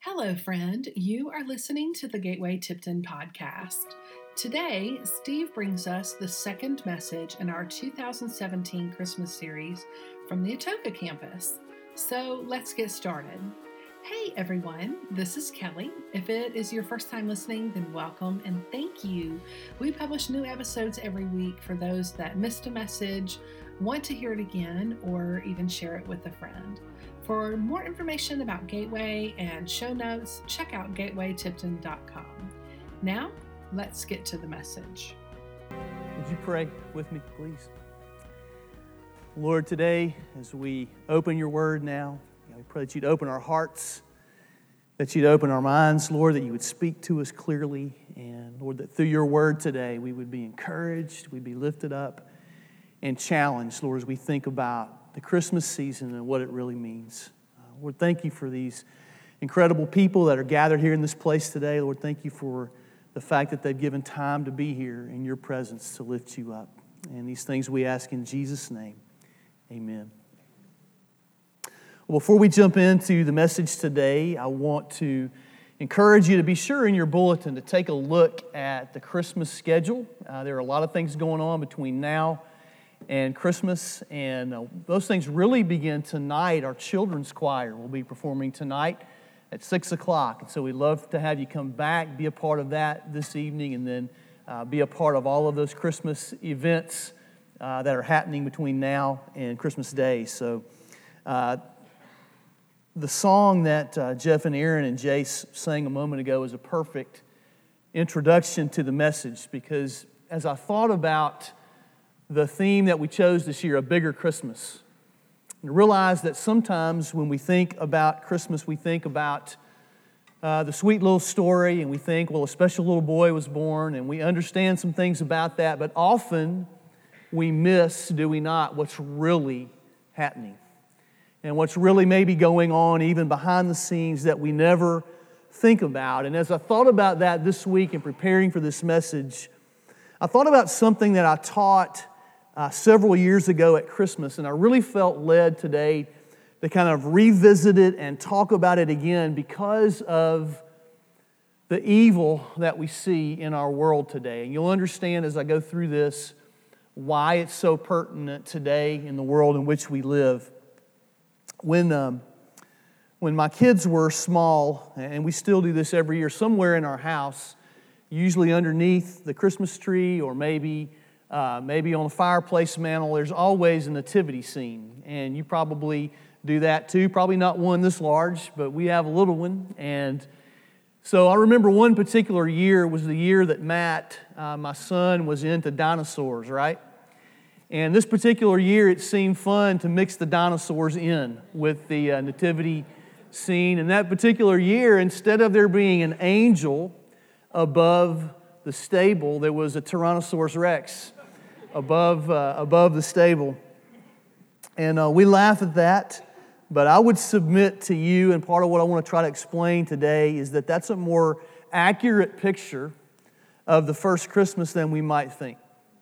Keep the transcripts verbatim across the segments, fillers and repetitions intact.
Hello, friend. You are listening to the Gateway Tipton podcast. Today, Steve brings us the second message in our two thousand seventeen Christmas series from the Atoka campus. So let's get started. Hey, everyone. This is Kelly. If it is your first time listening, then welcome and thank you. We publish new episodes every week for those that missed a message, want to hear it again, or even share it with a friend. For more information about Gateway and show notes, check out gateway tipton dot com. Now, let's get to the message. Would you pray with me, please? Lord, today, as we open your word now, we pray that you'd open our hearts, that you'd open our minds, Lord, that you would speak to us clearly, and Lord, that through your word today, we would be encouraged, we'd be lifted up and challenged, Lord, as we think about the Christmas season and what it really means. Uh, Lord, thank you for these incredible people that are gathered here in this place today. Lord, thank you for the fact that they've given time to be here in your presence to lift you up. And these things we ask in Jesus' name. Amen. Well, before we jump into the message today, I want to encourage you to be sure in your bulletin to take a look at the Christmas schedule. Uh, there are a lot of things going on between now and Christmas, and uh, those things really begin tonight. Our children's choir will be performing tonight at six o'clock, and so we'd love to have you come back, be a part of that this evening, and then uh, be a part of all of those Christmas events uh, that are happening between now and Christmas Day. So uh, the song that uh, Jeff and Aaron and Jace sang a moment ago is a perfect introduction to the message, because as I thought about the theme that we chose this year, A Bigger Christmas, and realize that sometimes when we think about Christmas, we think about uh, the sweet little story, and we think, well, a special little boy was born, and we understand some things about that, but often we miss, do we not, what's really happening, and what's really maybe going on even behind the scenes that we never think about. And as I thought about that this week in preparing for this message, I thought about something that I taught Uh, several years ago at Christmas, and I really felt led today to kind of revisit it and talk about it again because of the evil that we see in our world today. And you'll understand as I go through this why it's so pertinent today in the world in which we live. When, um, when my kids were small, and we still do this every year, somewhere in our house, usually underneath the Christmas tree or maybe Uh, maybe on a fireplace mantle, there's always a nativity scene. And you probably do that too. Probably not one this large, but we have a little one. And so I remember one particular year was the year that Matt, uh, my son, was into dinosaurs, right? And this particular year, it seemed fun to mix the dinosaurs in with the uh, nativity scene. And that particular year, instead of there being an angel above the stable, there was a Tyrannosaurus Rex above uh, above the stable. And uh, we laugh at that, but I would submit to you, and part of what I want to try to explain today is that that's a more accurate picture of the first Christmas than we might think.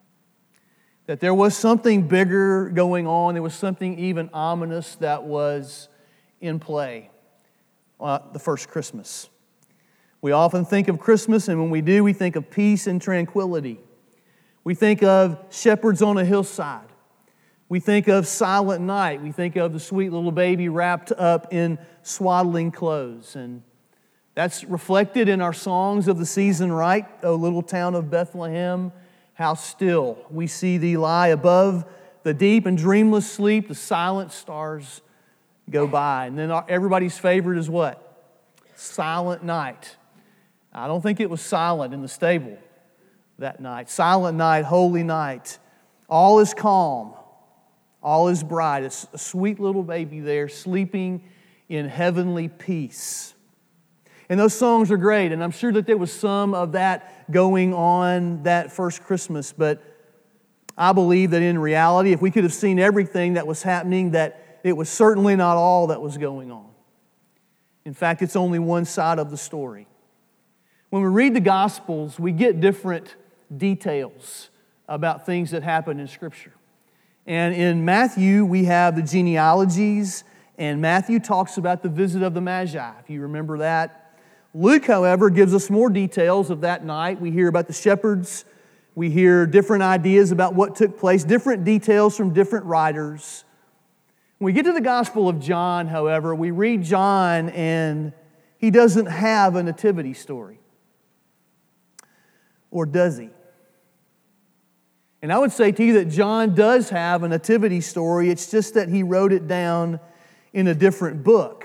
That there was something bigger going on, there was something even ominous that was in play uh, the first Christmas. We often think of Christmas, and when we do, we think of peace and tranquility. We think of shepherds on a hillside. We think of silent night. We think of the sweet little baby wrapped up in swaddling clothes. And that's reflected in our songs of the season, right? O little town of Bethlehem, how still we see thee lie above the deep and dreamless sleep. The silent stars go by. And then everybody's favorite is what? Silent Night. I don't think it was silent in the stable that night. Silent night, holy night. All is calm. All is bright. It's a sweet little baby there sleeping in heavenly peace. And those songs are great, and I'm sure that there was some of that going on that first Christmas, but I believe that in reality, if we could have seen everything that was happening, that it was certainly not all that was going on. In fact, it's only one side of the story. When we read the Gospels, we get different details about things that happen in Scripture. And in Matthew, we have the genealogies And Matthew talks about the visit of the Magi, if you remember that. Luke, however, gives us more details of that night. We hear about the shepherds. We hear different ideas about what took place, different details from different writers. When we get to the Gospel of John, however, we read John and he doesn't have a nativity story. Or does he? And I would say to you that John does have a nativity story. It's just that he wrote it down in a different book.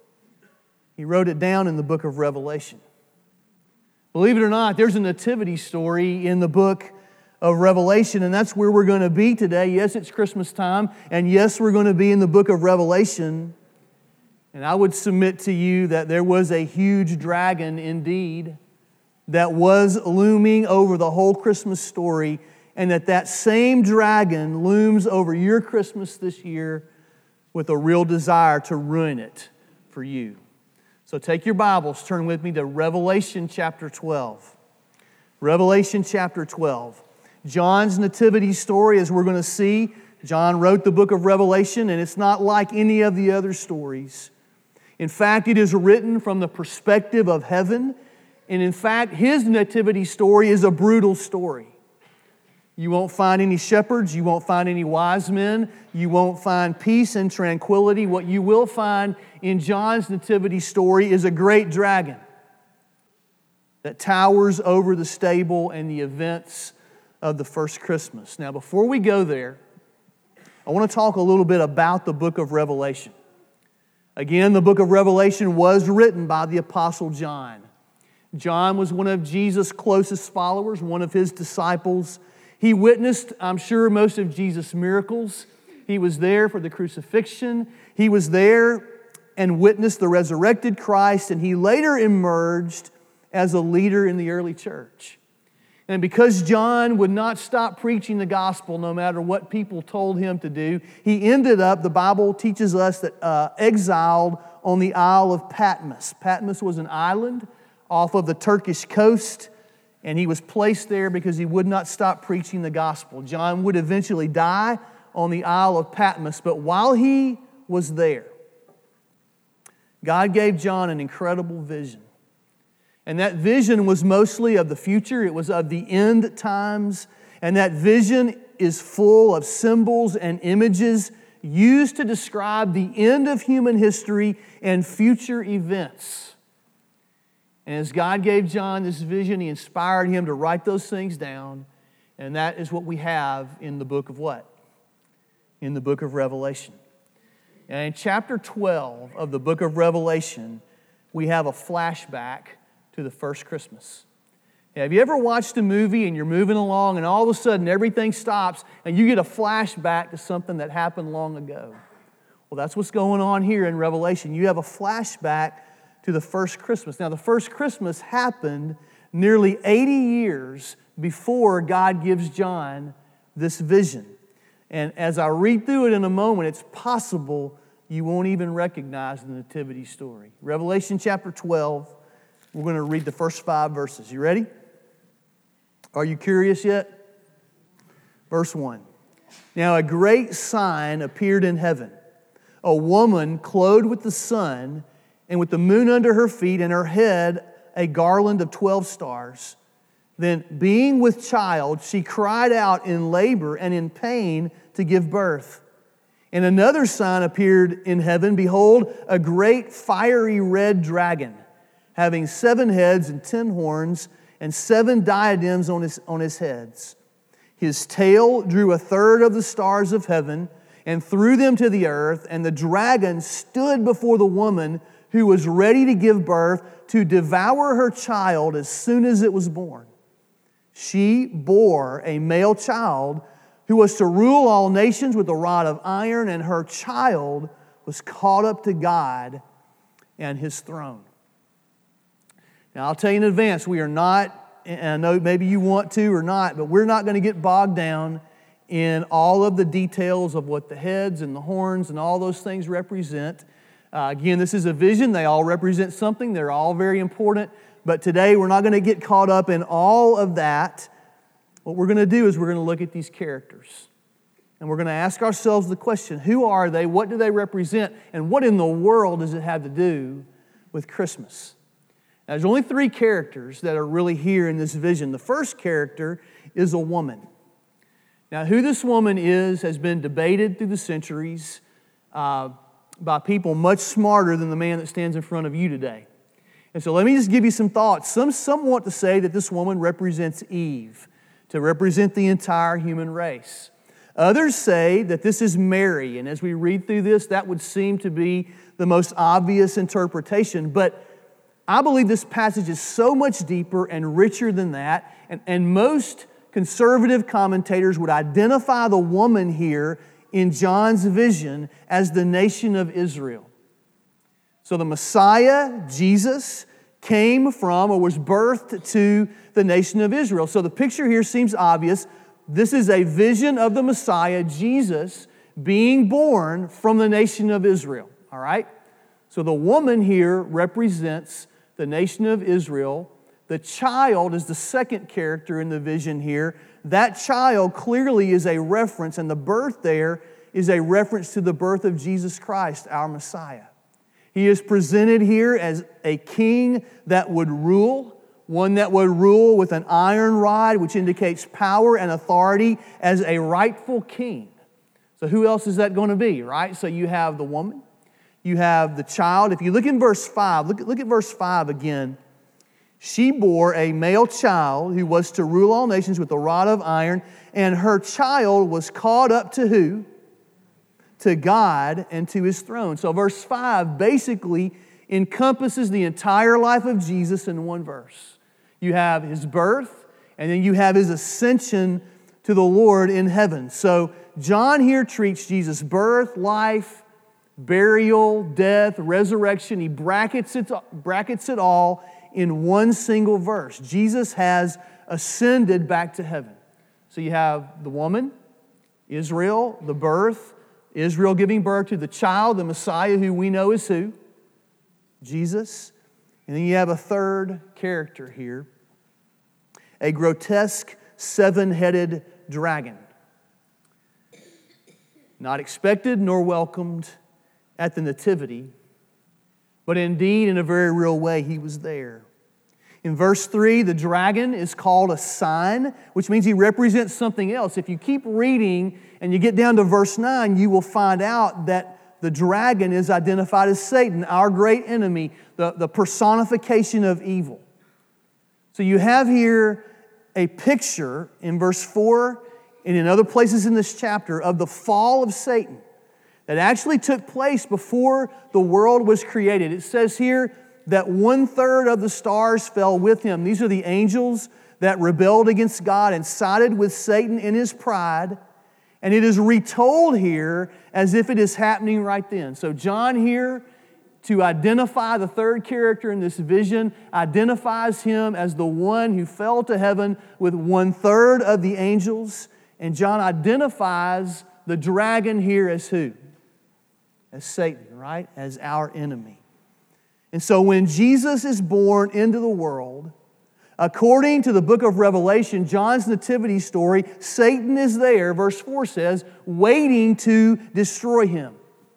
He wrote it down in the book of Revelation. Believe it or not, there's a nativity story in the book of Revelation, and that's where we're going to be today. Yes, it's Christmas time, and yes, we're going to be in the book of Revelation. And I would submit to you that there was a huge dragon indeed that was looming over the whole Christmas story, and that that same dragon looms over your Christmas this year with a real desire to ruin it for you. So take your Bibles, turn with me to Revelation chapter twelve. Revelation chapter twelve. John's nativity story, as we're going to see, John wrote the book of Revelation, and it's not like any of the other stories. In fact, it is written from the perspective of heaven, and in fact, his nativity story is a brutal story. You won't find any shepherds, you won't find any wise men, you won't find peace and tranquility. What you will find in John's nativity story is a great dragon that towers over the stable and the events of the first Christmas. Now, before we go there, I want to talk a little bit about the book of Revelation. Again, the book of Revelation was written by the Apostle John. John was one of Jesus' closest followers, one of his disciples. He witnessed, I'm sure, most of Jesus' miracles. He was there for the crucifixion. He was there and witnessed the resurrected Christ, and he later emerged as a leader in the early church. And because John would not stop preaching the gospel no matter what people told him to do, he ended up, the Bible teaches us, that uh, exiled on the Isle of Patmos. Patmos was an island off of the Turkish coast, and he was placed there because he would not stop preaching the gospel. John would eventually die on the Isle of Patmos, but while he was there, God gave John an incredible vision. And that vision was mostly of the future. It was of the end times. And that vision is full of symbols and images used to describe the end of human history and future events. And as God gave John this vision, He inspired him to write those things down. And that is what we have in the book of what? In the book of Revelation. And in chapter twelve of the book of Revelation, we have a flashback to the first Christmas. Now, have you ever watched a movie and you're moving along and all of a sudden everything stops and you get a flashback to something that happened long ago? Well, that's what's going on here in Revelation. You have a flashback to the first Christmas. Now, the first Christmas happened nearly eighty years before God gives John this vision. And as I read through it in a moment, it's possible you won't even recognize the nativity story. Revelation chapter twelve. We're going to read the first five verses. You ready? Are you curious yet? Verse one. Now a great sign appeared in heaven. A woman clothed with the sun and with the moon under her feet and her head a garland of twelve stars. Then being with child, she cried out in labor and in pain to give birth. And another sign appeared in heaven. Behold, a great fiery red dragon, having seven heads and ten horns, and seven diadems on his, on his heads. His tail drew a third of the stars of heaven and threw them to the earth, and the dragon stood before the woman who was ready to give birth to devour her child as soon as it was born. She bore a male child who was to rule all nations with a rod of iron, and her child was caught up to God and His throne. Now, I'll tell you in advance, we are not, and I know maybe you want to or not, but we're not going to get bogged down in all of the details of what the heads and the horns and all those things represent. Uh, again, this is a vision. They all represent something. They're all very important. But today, we're not going to get caught up in all of that. What we're going to do is we're going to look at these characters. And we're going to ask ourselves the question, who are they, what do they represent, and what in the world does it have to do with Christmas? Now, there's only three characters that are really here in this vision. The first character is a woman. Now, who this woman is has been debated through the centuries uh, by people much smarter than the man that stands in front of you today. And so let me just give you some thoughts. Some, some want to say that this woman represents Eve, to represent the entire human race. Others say that this is Mary, and as we read through this, that would seem to be the most obvious interpretation. But I believe this passage is so much deeper and richer than that, and, and most conservative commentators would identify the woman here in John's vision as the nation of Israel. So the Messiah, Jesus, came from or was birthed to the nation of Israel. So the picture here seems obvious. This is a vision of the Messiah, Jesus, being born from the nation of Israel. All right? So the woman here represents the nation of Israel. The child is the second character in the vision here. That child clearly is a reference, and the birth there is a reference to the birth of Jesus Christ, our Messiah. He is presented here as a king that would rule, one that would rule with an iron rod, which indicates power and authority as a rightful king. So who else is that going to be, right? So you have the woman, you have the child. If you look in verse five, look, look at verse five again. She bore a male child who was to rule all nations with a rod of iron, and her child was caught up to who? To God and to His throne. So verse five basically encompasses the entire life of Jesus in one verse. You have His birth, and then you have His ascension to the Lord in heaven. So John here treats Jesus' birth, life, burial, death, resurrection. He brackets it, brackets it all in one single verse. Jesus has ascended back to heaven. So you have the woman, Israel, the birth, Israel giving birth to the child, the Messiah, who we know is who? Jesus. And then you have a third character here, a grotesque seven-headed dragon. Not expected nor welcomed at the Nativity, but indeed in a very real way He was there. In verse three, the dragon is called a sign, which means he represents something else. If you keep reading and you get down to verse nine, you will find out that the dragon is identified as Satan, our great enemy, the, the personification of evil. So you have here a picture in verse four and in other places in this chapter of the fall of Satan that actually took place before the world was created. It says here that one-third of the stars fell with him. These are the angels that rebelled against God and sided with Satan in his pride. And it is retold here as if it is happening right then. So John here, to identify the third character in this vision, identifies him as the one who fell to heaven with one-third of the angels. And John identifies the dragon here as who? As Satan, right? As our enemy. And so when Jesus is born into the world, according to the book of Revelation, John's nativity story, Satan is there, verse four says, waiting to destroy him.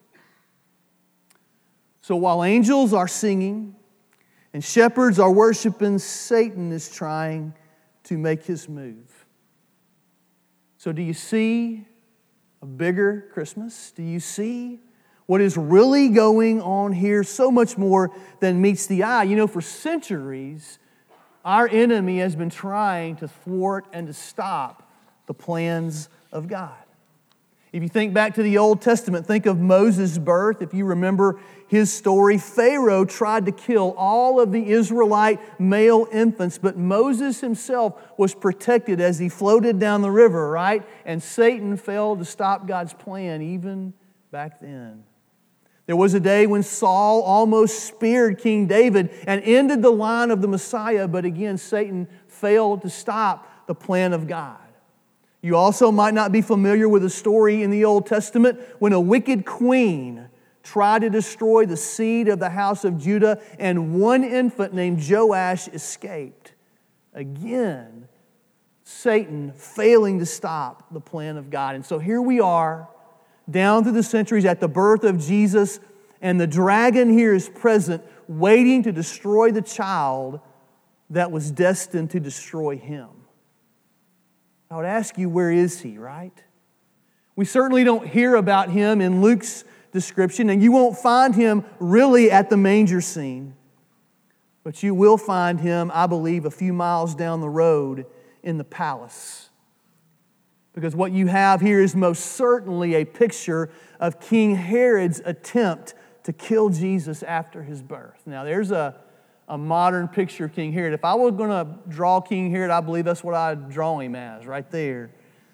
So while angels are singing and shepherds are worshiping, Satan is trying to make his move. So do you see a bigger Christmas? Do you see what is really going on here? So much more than meets the eye. You know, for centuries, our enemy has been trying to thwart and to stop the plans of God. If you think back to the Old Testament, think of Moses' birth. If you remember his story, Pharaoh tried to kill all of the Israelite male infants, but Moses himself was protected as he floated down the river, right? And Satan failed to stop God's plan even back then. There was a day when Saul almost speared King David and ended the line of the Messiah, but again, Satan failed to stop the plan of God. You also might not be familiar with a story in the Old Testament when a wicked queen tried to destroy the seed of the house of Judah, and one infant named Joash escaped. Again, Satan failing to stop the plan of God. And so here we are, down through the centuries at the birth of Jesus, and the dragon here is present, waiting to destroy the child that was destined to destroy him. I would ask you, where is he, right? We certainly don't hear about him in Luke's description, and you won't find him really at the manger scene. But you will find him, I believe, a few miles down the road in the palace. Because what you have here is most certainly a picture of King Herod's attempt to kill Jesus after his birth. Now, there's a, a modern picture of King Herod. If I were going to draw King Herod, I believe that's what I'd draw him as, right there.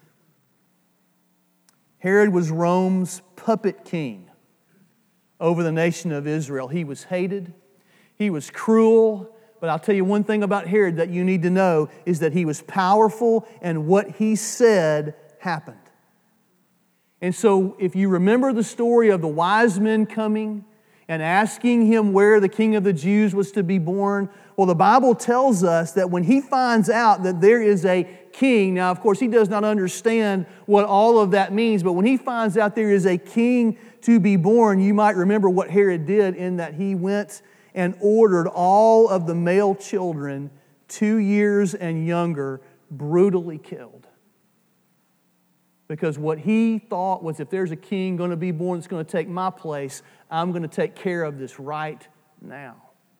Herod was Rome's puppet king over the nation of Israel. He was hated. He was cruel. But I'll tell you one thing about Herod that you need to know is that he was powerful and what he said happened. And so if you remember the story of the wise men coming and asking him where the King of the Jews was to be born, well, the Bible tells us that when he finds out that there is a king, now of course he does not understand what all of that means, but when he finds out there is a king to be born, you might remember what Herod did in that he went and ordered all of the male children two years and younger brutally killed. Because what he thought was, if there's a king going to be born that's going to take my place, I'm going to take care of this right now.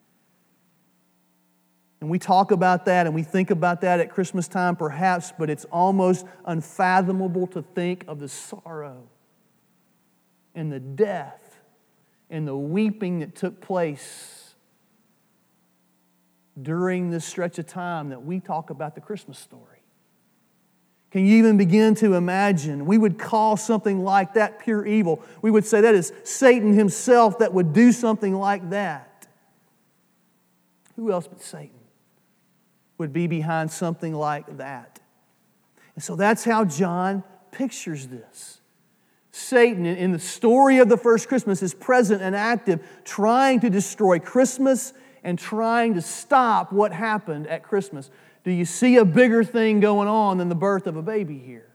And we talk about that and we think about that at Christmas time perhaps, but it's almost unfathomable to think of the sorrow and the death and the weeping that took place during this stretch of time that we talk about the Christmas story. Can you even begin to imagine? We would call something like that pure evil. We would say that is Satan himself that would do something like that. Who else but Satan would be behind something like that? And so that's how John pictures this. Satan, in the story of the first Christmas, is present and active, trying to destroy Christmas and trying to stop what happened at Christmas. Do you see a bigger thing going on than the birth of a baby here?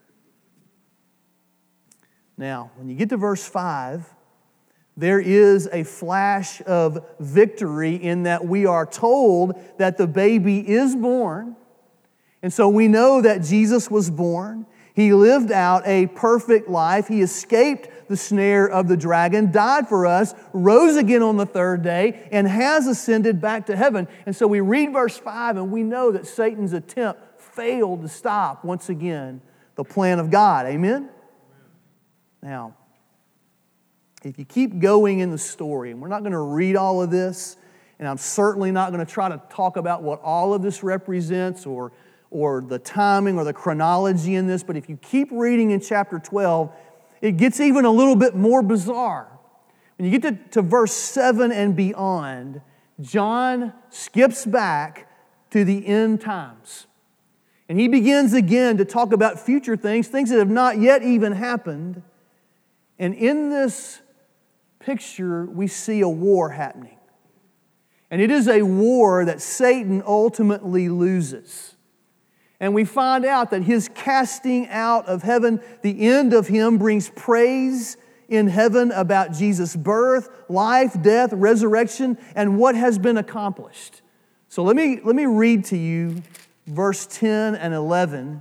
Now, when you get to verse five, there is a flash of victory in that we are told that the baby is born. And so we know that Jesus was born. He lived out a perfect life. He escaped the snare of the dragon, died for us, rose again on the third day, and has ascended back to heaven. And so we read verse five and we know that Satan's attempt failed to stop, once again, the plan of God. Amen? Now, if you keep going in the story, and we're not going to read all of this, and I'm certainly not going to try to talk about what all of this represents or or the timing or the chronology in this, but if you keep reading in chapter twelve, it gets even a little bit more bizarre. When you get to, to verse seven and beyond, John skips back to the end times. And he begins again to talk about future things, things that have not yet even happened. And in this picture, we see a war happening. And it is a war that Satan ultimately loses. And we find out that his casting out of heaven, the end of him, brings praise in heaven about Jesus' birth, life, death, resurrection, and what has been accomplished. So let me, let me read to you verse ten and eleven.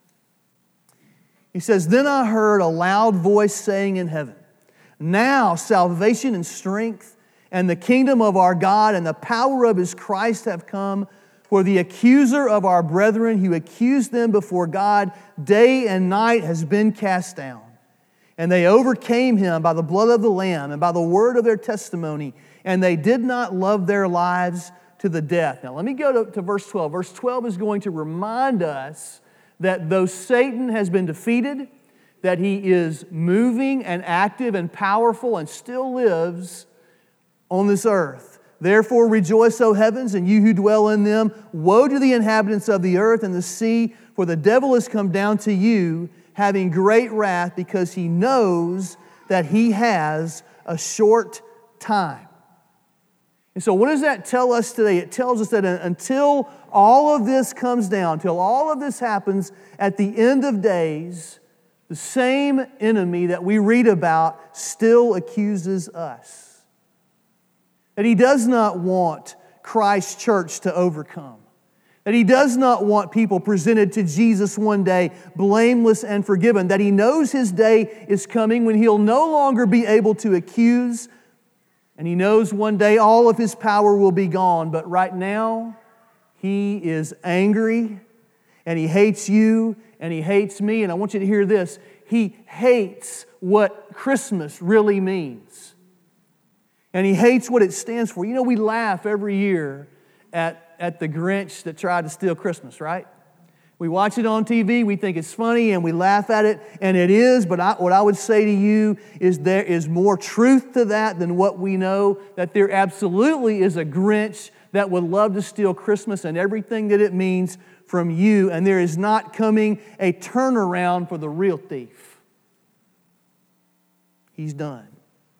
He says, "Then I heard a loud voice saying in heaven, 'Now salvation and strength and the kingdom of our God and the power of His Christ have come. For the accuser of our brethren who accused them before God day and night has been cast down. And they overcame him by the blood of the Lamb and by the word of their testimony, and they did not love their lives to the death.'" Now let me go to, to verse twelve. Verse twelve is going to remind us that though Satan has been defeated, that he is moving and active and powerful and still lives on this earth. "Therefore rejoice, O heavens, and you who dwell in them. Woe to the inhabitants of the earth and the sea, for the devil has come down to you, having great wrath, because he knows that he has a short time." And so what does that tell us today? It tells us that until all of this comes down, until all of this happens at the end of days, the same enemy that we read about still accuses us. That he does not want Christ's church to overcome. That he does not want people presented to Jesus one day blameless and forgiven. That he knows his day is coming when he'll no longer be able to accuse. And he knows one day all of his power will be gone. But right now, he is angry and he hates you and he hates me. And I want you to hear this. He hates what Christmas really means. And he hates what it stands for. You know, we laugh every year at, at the Grinch that tried to steal Christmas, right? We watch it on T V, we think it's funny, and we laugh at it, and it is, but I, what I would say to you is there is more truth to that than what we know, that there absolutely is a Grinch that would love to steal Christmas and everything that it means from you, and there is not coming a turnaround for the real thief. He's done.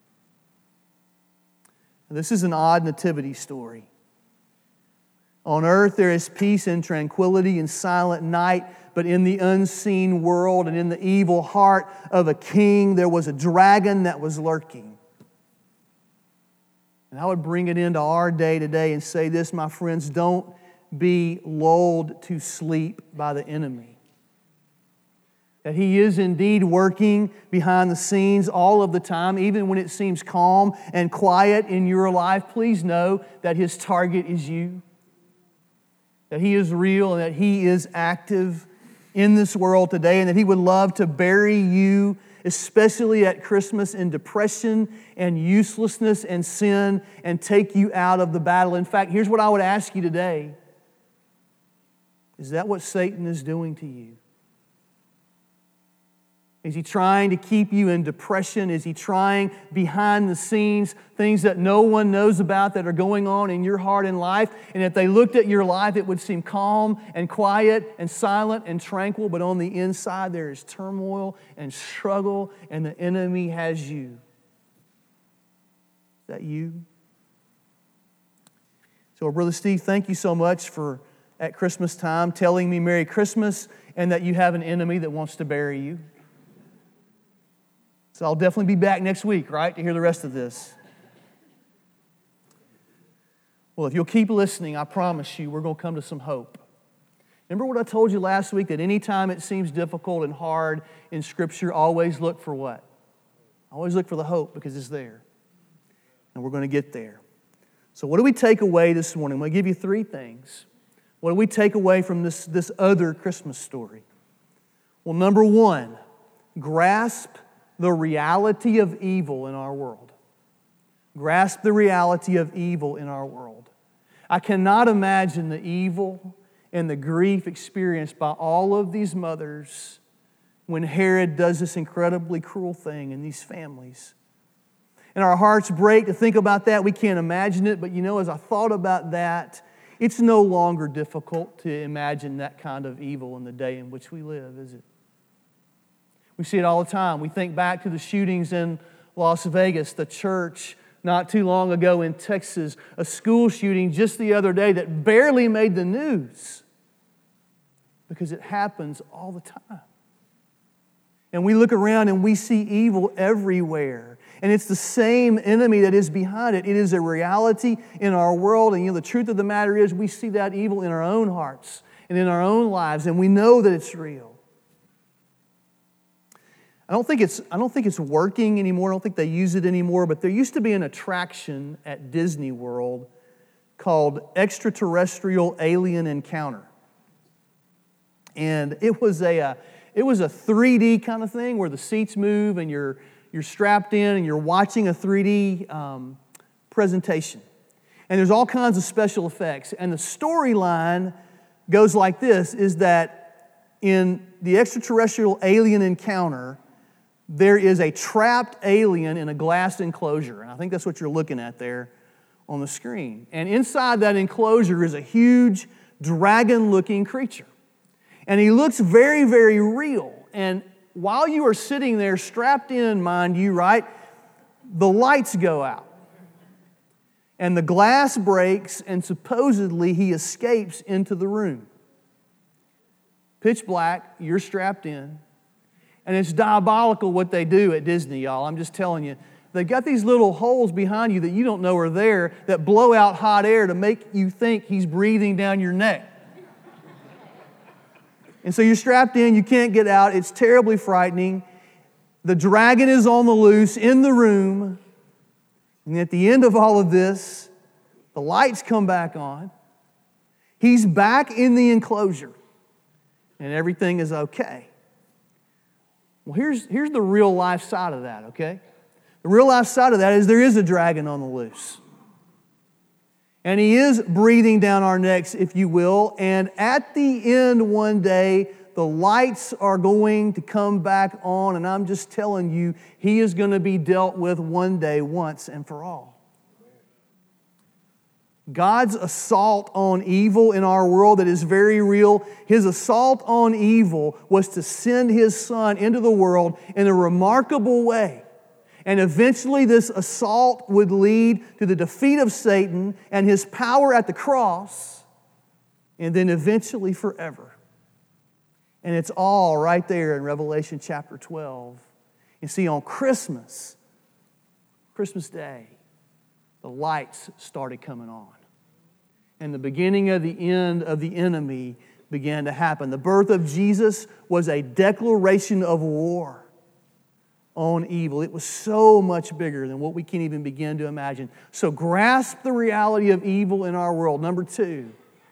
This is an odd nativity story. On earth there is peace and tranquility and silent night, but in the unseen world and in the evil heart of a king there was a dragon that was lurking. And I would bring it into our day today and say this, my friends, don't be lulled to sleep by the enemy. That he is indeed working behind the scenes all of the time, even when it seems calm and quiet in your life. Please know that his target is you. That he is real and that he is active in this world today, and that he would love to bury you, especially at Christmas, in depression and uselessness and sin, and take you out of the battle. In fact, here's what I would ask you today. Is that what Satan is doing to you? Is he trying to keep you in depression? Is he trying behind the scenes things that no one knows about that are going on in your heart and life? And if they looked at your life, it would seem calm and quiet and silent and tranquil, but on the inside there is turmoil and struggle, and the enemy has you. Is that you? So, Brother Steve, thank you so much for, at Christmas time, telling me Merry Christmas and that you have an enemy that wants to bury you. So I'll definitely be back next week, right, to hear the rest of this. Well, if you'll keep listening, I promise you we're going to come to some hope. Remember what I told you last week, that anytime it seems difficult and hard in Scripture, always look for what? Always look for the hope, because it's there. And we're going to get there. So what do we take away this morning? I'm going to give you three things. What do we take away from this, this other Christmas story? Well, number one, grasp the reality of evil in our world. Grasp the reality of evil in our world. I cannot imagine the evil and the grief experienced by all of these mothers when Herod does this incredibly cruel thing in these families. And our hearts break to think about that. We can't imagine it, but you know, as I thought about that, it's no longer difficult to imagine that kind of evil in the day in which we live, is it? We see it all the time. We think back to the shootings in Las Vegas, the church not too long ago in Texas, a school shooting just the other day that barely made the news because it happens all the time. And we look around and we see evil everywhere. And it's the same enemy that is behind it. It is a reality in our world. And you know, the truth of the matter is we see that evil in our own hearts and in our own lives, and we know that it's real. I don't think it's I don't think it's working anymore. I don't think they use it anymore. But there used to be an attraction at Disney World called Extraterrestrial Alien Encounter, and it was a uh, it was a three D kind of thing where the seats move and you're you're strapped in and you're watching a three D um, presentation, and there's all kinds of special effects. And the storyline goes like this: is that in the Extraterrestrial Alien Encounter, there is a trapped alien in a glass enclosure. And I think that's what you're looking at there on the screen. And inside that enclosure is a huge dragon-looking creature. And he looks very, very real. And while you are sitting there strapped in, mind you, right, the lights go out. And the glass breaks, and supposedly he escapes into the room. Pitch black, you're strapped in. And it's diabolical what they do at Disney, y'all. I'm just telling you. They've got these little holes behind you that you don't know are there that blow out hot air to make you think he's breathing down your neck. And so you're strapped in, you can't get out. It's terribly frightening. The dragon is on the loose in the room. And at the end of all of this, the lights come back on. He's back in the enclosure. And everything is okay. Well, here's, here's the real life side of that, okay? The real life side of that is there is a dragon on the loose. And he is breathing down our necks, if you will. And at the end one day, the lights are going to come back on. And I'm just telling you, he is going to be dealt with one day, once and for all. God's assault on evil in our world that is very real, His assault on evil was to send His Son into the world in a remarkable way. And eventually this assault would lead to the defeat of Satan and his power at the cross, and then eventually forever. And it's all right there in Revelation chapter twelve. You see, on Christmas, Christmas Day, the lights started coming on. And the beginning of the end of the enemy began to happen. The birth of Jesus was a declaration of war on evil. It was so much bigger than what we can even begin to imagine. So grasp the reality of evil in our world. Number two,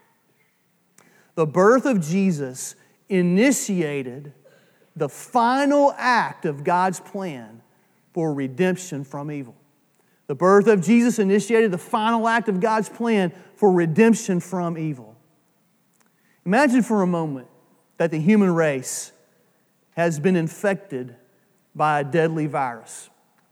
the birth of Jesus initiated the final act of God's plan for redemption from evil. The birth of Jesus initiated the final act of God's plan for redemption from evil. Imagine for a moment that the human race has been infected by a deadly virus.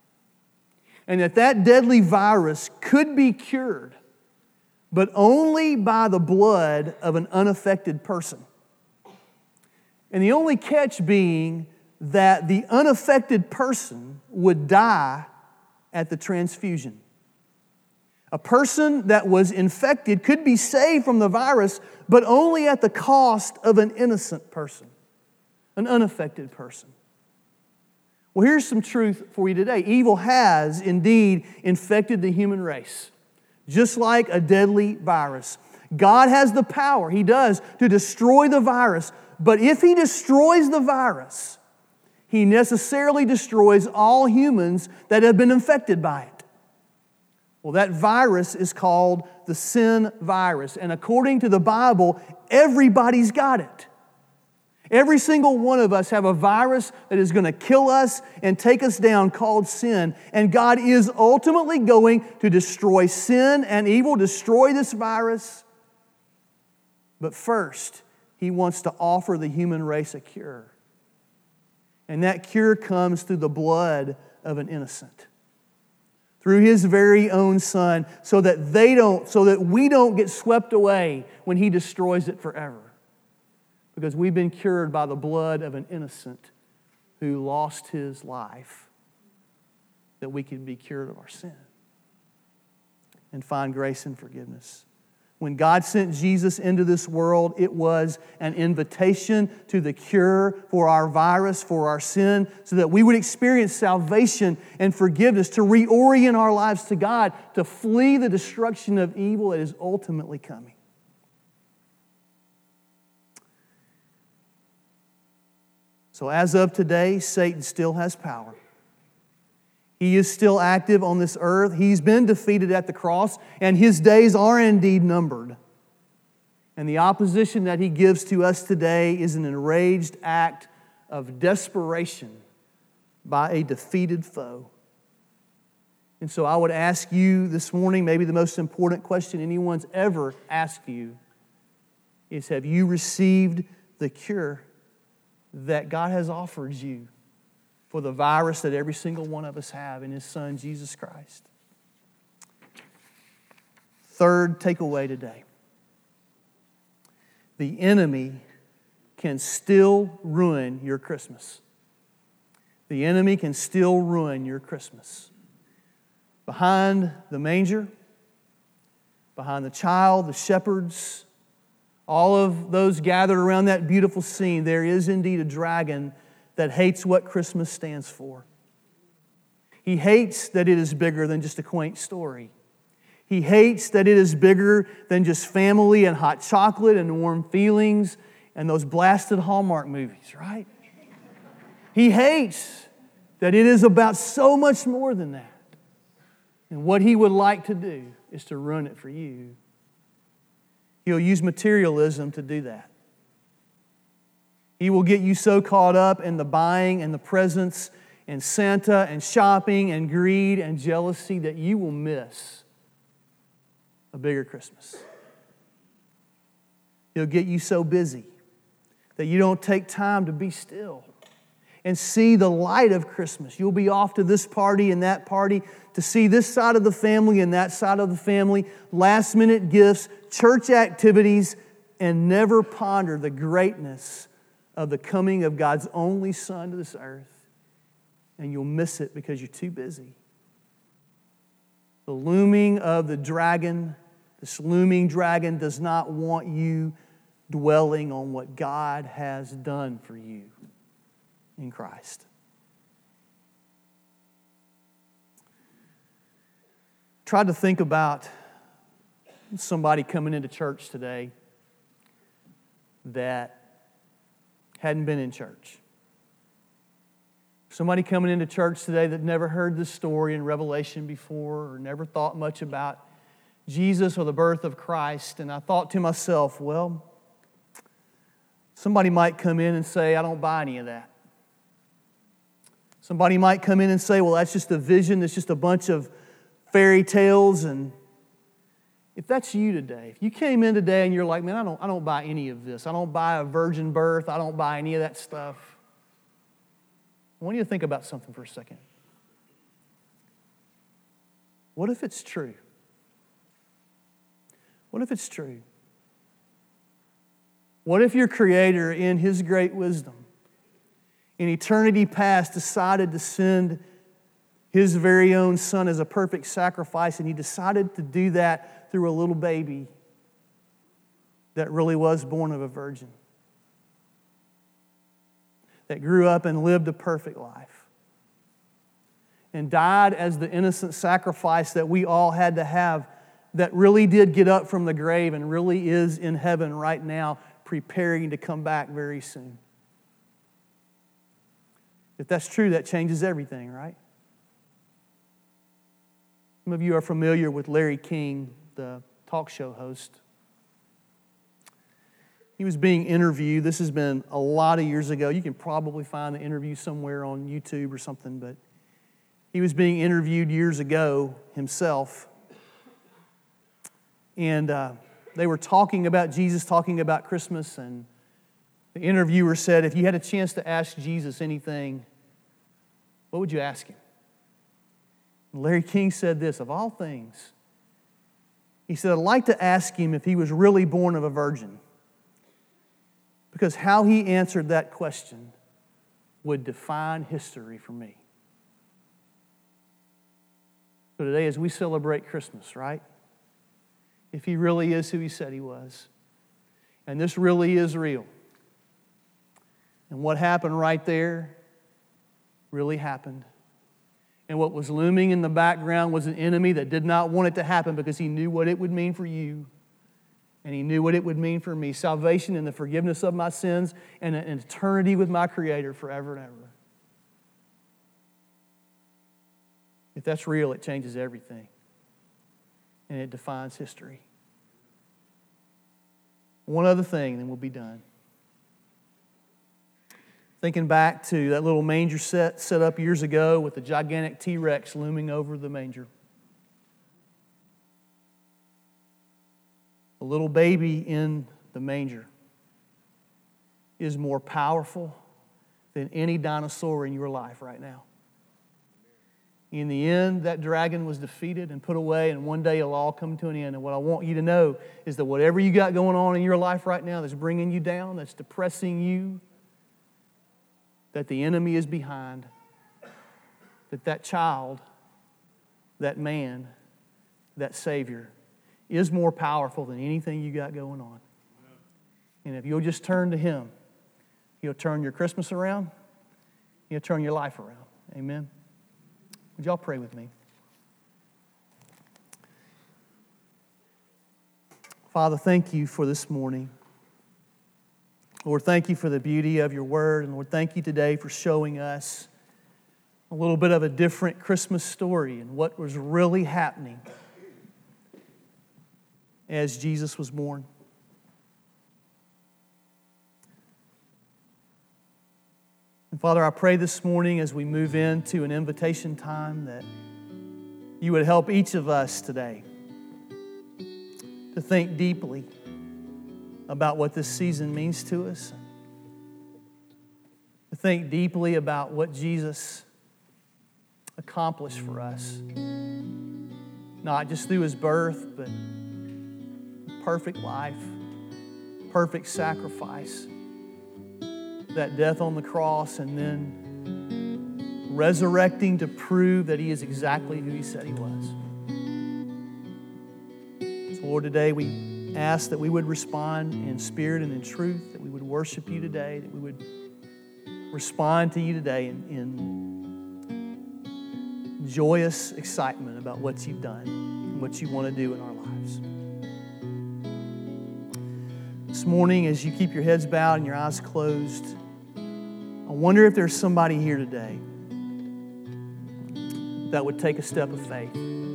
And that that deadly virus could be cured, but only by the blood of an unaffected person. And the only catch being that the unaffected person would die at the transfusion. A person that was infected could be saved from the virus, but only at the cost of an innocent person, an unaffected person. Well, here's some truth for you today. Evil has indeed infected the human race, just like a deadly virus. God has the power, He does, to destroy the virus. But if He destroys the virus, He necessarily destroys all humans that have been infected by it. Well, that virus is called the sin virus. And according to the Bible, everybody's got it. Every single one of us have a virus that is going to kill us and take us down called sin. And God is ultimately going to destroy sin and evil, destroy this virus. But first, He wants to offer the human race a cure. And that cure comes through the blood of an innocent. Through His very own Son, so that they don't, so that we don't get swept away when He destroys it forever. Because we've been cured by the blood of an innocent who lost his life, that we can be cured of our sin and find grace and forgiveness. When God sent Jesus into this world, it was an invitation to the cure for our virus, for our sin, so that we would experience salvation and forgiveness, to reorient our lives to God, to flee the destruction of evil that is ultimately coming. So as of today, Satan still has power. He is still active on this earth. He's been defeated at the cross, and his days are indeed numbered. And the opposition that he gives to us today is an enraged act of desperation by a defeated foe. And so I would ask you this morning, maybe the most important question anyone's ever asked you is, have you received the cure that God has offered you for the virus that every single one of us have in His Son, Jesus Christ? Third takeaway today. The enemy can still ruin your Christmas. The enemy can still ruin your Christmas. Behind the manger, behind the child, the shepherds, all of those gathered around that beautiful scene, there is indeed a dragon that hates what Christmas stands for. He hates that it is bigger than just a quaint story. He hates that it is bigger than just family and hot chocolate and warm feelings and those blasted Hallmark movies, right? He hates that it is about so much more than that. And what he would like to do is to ruin it for you. He'll use materialism to do that. He will get you so caught up in the buying and the presents and Santa and shopping and greed and jealousy that you will miss a bigger Christmas. He'll get you so busy that you don't take time to be still and see the light of Christmas. You'll be off to this party and that party to see this side of the family and that side of the family, last minute gifts, church activities, and never ponder the greatness of the coming of God's only Son to this earth. And you'll miss it because you're too busy. The looming of the dragon, this looming dragon does not want you dwelling on what God has done for you in Christ. Try to think about somebody coming into church today that hadn't been in church. Somebody coming into church today that never heard this story in Revelation before or never thought much about Jesus or the birth of Christ. And I thought to myself, well, somebody might come in and say, I don't buy any of that. Somebody might come in and say, well, that's just a vision. That's just a bunch of fairy tales. And if that's you today, if you came in today and you're like, man, I don't, I don't buy any of this. I don't buy a virgin birth. I don't buy any of that stuff. I want you to think about something for a second. What if it's true? What if it's true? What if your Creator, in His great wisdom, in eternity past, decided to send His very own Son as a perfect sacrifice, and He decided to do that through a little baby that really was born of a virgin, that grew up and lived a perfect life, and died as the innocent sacrifice that we all had to have, that really did get up from the grave and really is in heaven right now, preparing to come back very soon. If that's true, that changes everything, right? Some of you are familiar with Larry King, the talk show host. He was being interviewed. This has been a lot of years ago. You can probably find the interview somewhere on YouTube or something, but he was being interviewed years ago himself. And uh, they were talking about Jesus, talking about Christmas, and the interviewer said, if you had a chance to ask Jesus anything, what would you ask Him? And Larry King said this, of all things, he said, I'd like to ask Him if He was really born of a virgin, because how He answered that question would define history for me. So today, as we celebrate Christmas, right? If He really is who He said He was, and this really is real, and what happened right there really happened, and what was looming in the background was an enemy that did not want it to happen because he knew what it would mean for you, and He knew what it would mean for me, salvation and the forgiveness of my sins and an eternity with my Creator forever and ever. If that's real, it changes everything. And it defines history. One other thing, then we'll be done. Thinking back to that little manger set set up years ago with the gigantic T-Rex looming over the manger. A little baby in the manger is more powerful than any dinosaur in your life right now. In the end, that dragon was defeated and put away, and one day it'll all come to an end. And what I want you to know is that whatever you got going on in your life right now that's bringing you down, that's depressing you, that the enemy is behind, that that child, that man, that Savior is more powerful than anything you got going on. And if you'll just turn to Him, He'll turn your Christmas around. He'll turn your life around. Amen. Would y'all pray with me? Father, thank you for this morning. Lord, thank you for the beauty of your word. And Lord, thank you today for showing us a little bit of a different Christmas story and what was really happening as Jesus was born. And Father, I pray this morning as we move into an invitation time that you would help each of us today to think deeply about what this season means to us, to think deeply about what Jesus accomplished for us, not just through His birth, but perfect life, perfect sacrifice, that death on the cross, and then resurrecting to prove that He is exactly who He said He was. So Lord, today we ask that we would respond in spirit and in truth, that we would worship you today, that we would respond to you today in, in joyous excitement about what you've done and what you want to do in our lives. This morning, as you keep your heads bowed and your eyes closed, I wonder if there's somebody here today that would take a step of faith,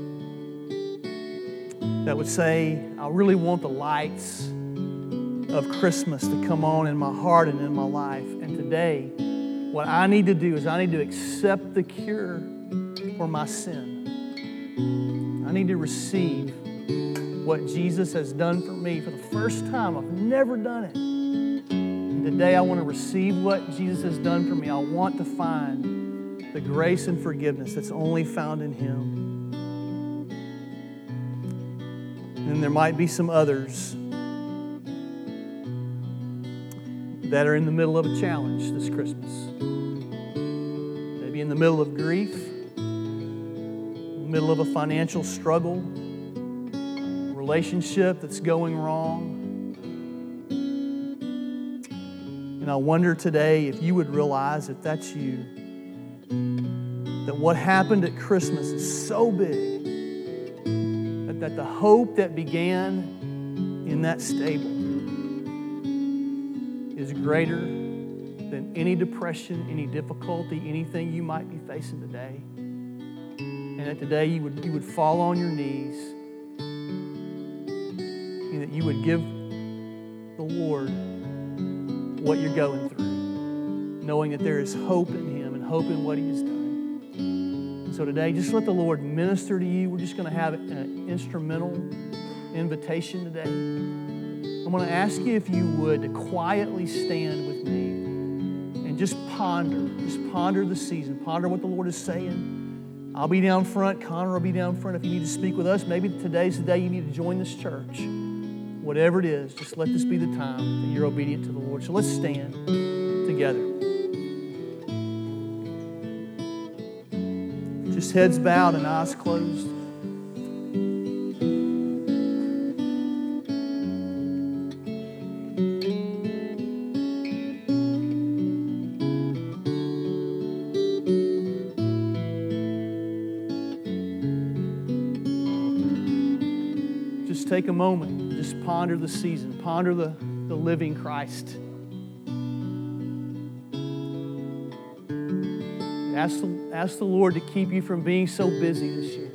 that would say, I really want the lights of Christmas to come on in my heart and in my life. And today, what I need to do is I need to accept the cure for my sin. I need to receive what Jesus has done for me for the first time. I've never done it. And today I want to receive what Jesus has done for me. I want to find the grace and forgiveness that's only found in Him. And there might be some others that are in the middle of a challenge this Christmas. Maybe in the middle of grief, in the middle of a financial struggle, relationship that's going wrong. And I wonder today if you would realize, if that's you, that what happened at Christmas is so big that, that the hope that began in that stable is greater than any depression, any difficulty, anything you might be facing today. And that today you would, you would fall on your knees and that you would give the Lord what you're going through, knowing that there is hope in Him and hope in what He has done. And so today, just let the Lord minister to you. We're just going to have an instrumental invitation today. I'm going to ask you, if you would, to quietly stand with me and just ponder, just ponder the season, ponder what the Lord is saying. I'll be down front. Connor will be down front if you need to speak with us. Maybe today's the day you need to join this church. Whatever it is, just let this be the time that you're obedient to the Lord. So let's stand together. Just heads bowed and eyes closed. Just take a moment. Just ponder the season. Ponder the, the living Christ. Ask the, ask the Lord to keep you from being so busy this year.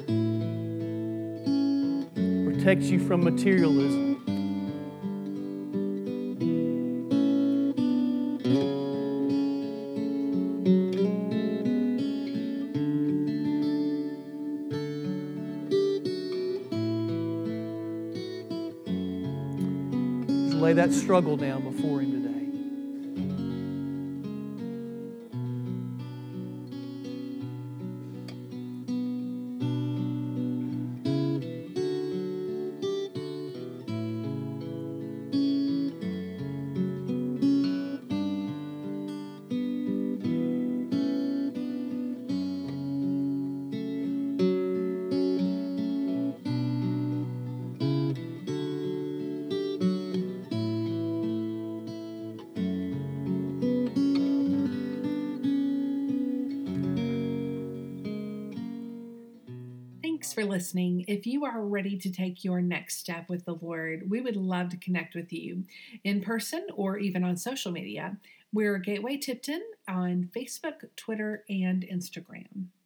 Protect you from materialism. Just lay that struggle down before Him today. Thanks for listening. If you are ready to take your next step with the Lord, we would love to connect with you in person or even on social media. We're Gateway Tipton on Facebook, Twitter, and Instagram.